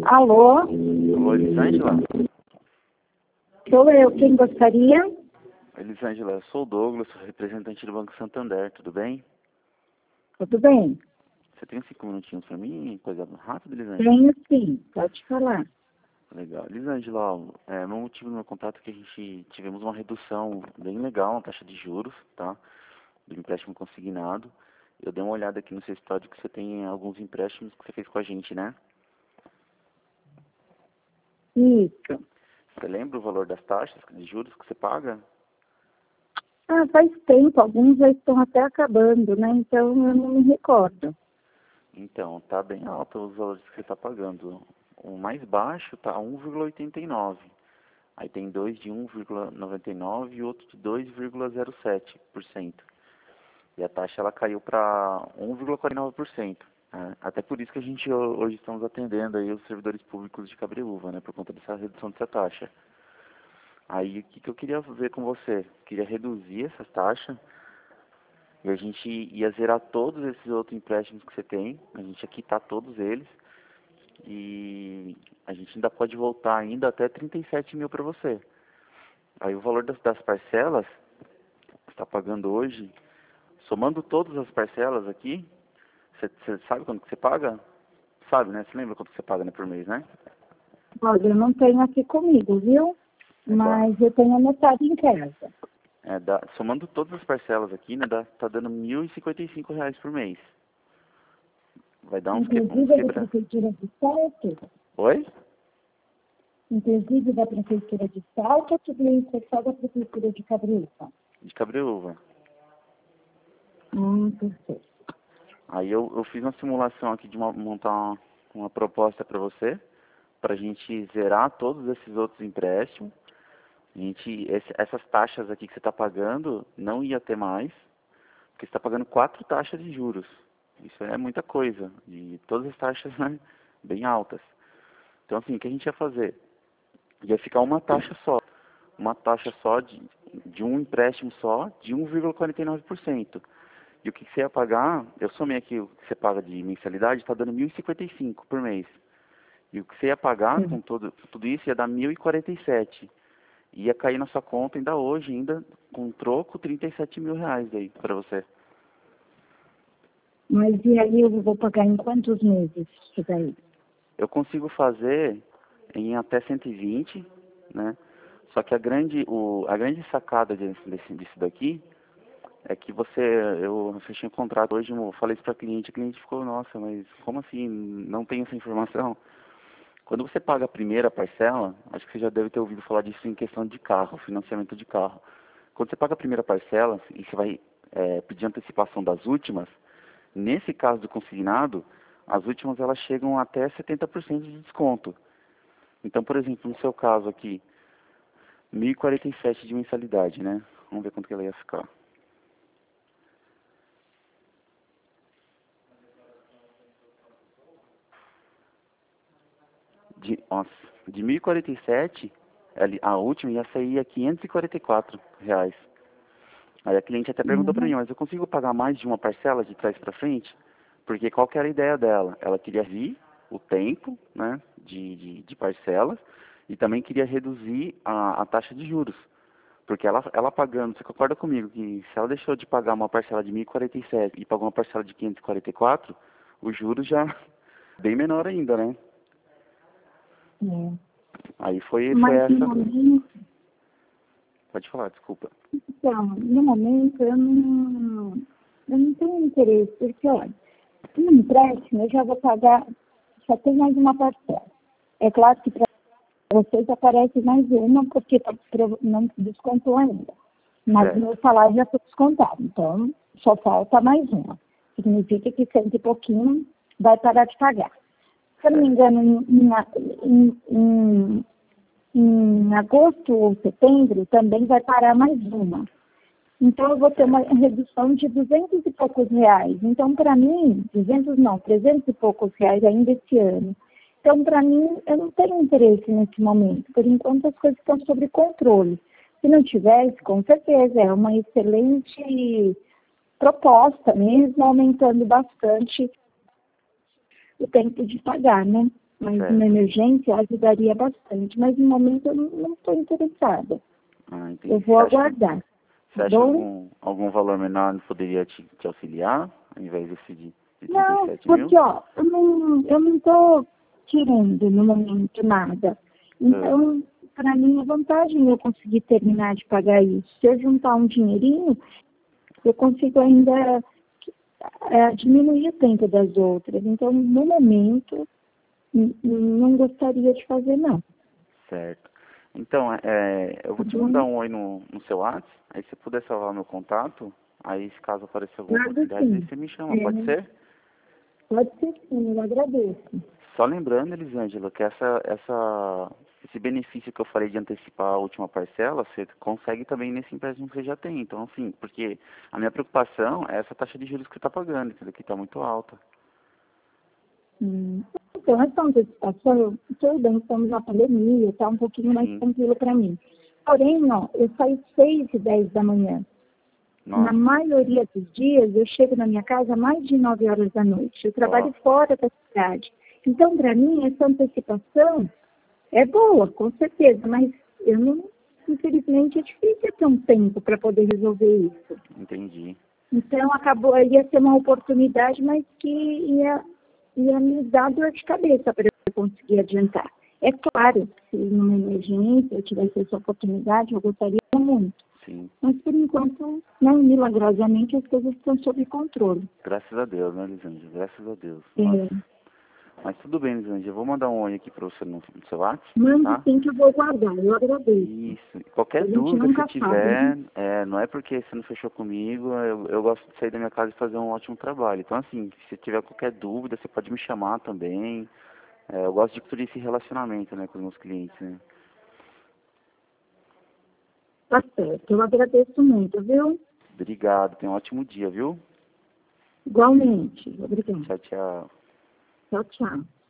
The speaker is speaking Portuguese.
Alô? Alô, Elisângela? Sou eu, quem gostaria? Elisângela, eu sou o Douglas, sou representante do Banco Santander, tudo bem? Tudo bem? Você tem 5 minutinhos para mim? Coisa rápida, Elisângela? Tenho sim, pode falar. Legal. Elisângela, ó, meu motivo do meu contato é que a gente tivemos uma redução bem legal na taxa de juros, tá? Do empréstimo consignado. Eu dei uma olhada aqui no seu histórico que você tem alguns empréstimos que você fez com a gente, né? Isso. Você lembra o valor das taxas de juros que você paga? Ah, faz tempo, alguns já estão até acabando, né? Então eu não me recordo. Então, tá bem alto os valores que você está pagando. O mais baixo tá 1,89. Aí tem dois de 1,99 e outro de 2,07%. E a taxa ela caiu para 1,49%. Né? Até por isso que a gente hoje estamos atendendo aí os servidores públicos de Cabreúva, né, por conta dessa redução dessa taxa. Aí o que eu queria ver com você? Queria reduzir essa taxa e a gente ia zerar todos esses outros empréstimos que você tem. A gente ia quitar todos eles e a gente ainda pode voltar ainda até 37 mil para você. Aí o valor das parcelas que você está pagando hoje, somando todas as parcelas aqui, você sabe quanto que você paga? Sabe, né? Você lembra quanto que você paga, né, por mês, né? Olha, eu não tenho aqui comigo, viu? Mas eu tenho anotado em casa. Somando todas as parcelas aqui, né, tá dando R$ 1.055 por mês. Vai dar Inclusive da Prefeitura de Salto? Oi? Inclusive da Prefeitura de Salto, tudo isso é só da Prefeitura de Cabreúva? De Cabreúva. Perfeito. Aí eu fiz uma simulação aqui de montar uma proposta para você, para a gente zerar todos esses outros empréstimos. Essas taxas aqui que você está pagando não ia ter mais, porque você está pagando 4 taxas de juros. Isso é muita coisa, e todas as taxas, né, bem altas. Então, assim, o que a gente ia fazer? Ia ficar uma taxa só de um empréstimo só, de 1,49%. E o que você ia pagar, eu somei aqui o que você paga de mensalidade, está dando 1.055 por mês. E o que você ia pagar com tudo isso ia dar 1.047. Ia cair na sua conta ainda hoje, ainda com troco, R$ 37 mil aí para você. Mas e aí eu vou pagar em quantos meses isso daí? Eu consigo fazer em até 120, né? Só que a grande sacada disso daqui é que eu fechei um contrato hoje, eu falei isso para a cliente ficou, nossa, mas como assim? Não tem essa informação? Quando você paga a primeira parcela, acho que você já deve ter ouvido falar disso em questão de carro, financiamento de carro. Quando você paga a primeira parcela e você vai pedir antecipação das últimas, nesse caso do consignado, as últimas elas chegam até 70% de desconto. Então, por exemplo, no seu caso aqui, 1.047 de mensalidade, né? Vamos ver quanto que ela ia ficar. De 1.047, a última ia sair a R$ 544. Aí a cliente até perguntou para mim, mas eu consigo pagar mais de uma parcela de trás para frente? Porque qual que era a ideia dela? Ela queria reduzir o tempo, né, de parcelas e também queria reduzir a taxa de juros. Porque ela pagando, você concorda comigo que se ela deixou de pagar uma parcela de 1.047 e pagou uma parcela de 544, o juros já bem menor ainda, né? Aí foi Mas essa. no momento, Pode falar, desculpa. então, no momento eu não tenho interesse, porque olha, no empréstimo eu já vou pagar, só tem mais uma parcela. É claro que para vocês aparece mais uma, porque não descontou ainda. Mas o meu salário já foi descontado, então só falta mais uma. Significa que cento e pouquinho vai parar de pagar. Se eu não me engano, em agosto ou setembro também vai parar mais uma. Então eu vou ter uma redução de 200 e poucos reais. Então, para mim, 300 e poucos reais ainda esse ano. Então, para mim, eu não tenho interesse nesse momento. Por enquanto, as coisas estão sob controle. Se não tivesse, com certeza, é uma excelente proposta, mesmo aumentando bastante o tempo de pagar, né? Mas Certo. uma emergência ajudaria bastante. Mas no momento eu não estou interessada. Ah, entendi. Eu vou aguardar. Você acha Bom, algum valor menor que poderia te auxiliar, ao invés desse de não, 37 mil? porque ó, eu não estou tirando no momento nada. Então, para mim é vantagem eu conseguir terminar de pagar isso. Se eu juntar um dinheirinho, eu consigo ainda diminuir o tempo das outras. Então, no momento, não gostaria de fazer, não. Certo. Então, eu vou te mandar um oi no seu WhatsApp, aí se puder salvar meu contato, aí se caso aparecer alguma Claro, oportunidade, aí sim. você me chama, pode ser? Pode ser sim, eu agradeço. Só lembrando, Elisângela, que esse benefício que eu falei de antecipar a última parcela, você consegue também nesse empréstimo que você já tem. Então, assim, porque a minha preocupação é essa taxa de juros que você está pagando, entendeu? Que está muito alta. Então, essa antecipação, tudo bem, estamos na pandemia, está um pouquinho mais Sim. tranquilo para mim. Porém, ó, eu saio 6h10 da manhã. Na Nossa, maioria dos dias, eu chego na minha casa mais de 9 horas da noite. Eu trabalho fora da cidade. Então, para mim, essa antecipação é boa, com certeza, mas eu não, infelizmente, é difícil ter um tempo para poder resolver isso. entendi. Então, ia ser uma oportunidade, mas que ia me dar dor de cabeça para eu conseguir adiantar. É claro, se numa emergência eu tivesse essa oportunidade, eu gostaria muito. Sim. Mas, por enquanto, não, milagrosamente, as coisas estão sob controle. Graças a Deus, né, Elisângela? Graças a Deus. É, Nossa. Mas tudo bem, Elisângela. Eu vou mandar um oi aqui para você no seu WhatsApp, mande tá? sim que eu vou guardar, eu agradeço. Isso. Qualquer A gente dúvida que nunca você sabe, tiver, né? não é porque você não fechou comigo, eu gosto de sair da minha casa e fazer um ótimo trabalho. Então, assim, se tiver qualquer dúvida, você pode me chamar também. Eu gosto de construir esse relacionamento, né, com os meus clientes, né? Tá certo, eu agradeço muito, viu? Obrigado, tenha um ótimo dia, viu? Igualmente. Obrigada. Tchau, tchau. Tchau, tchau.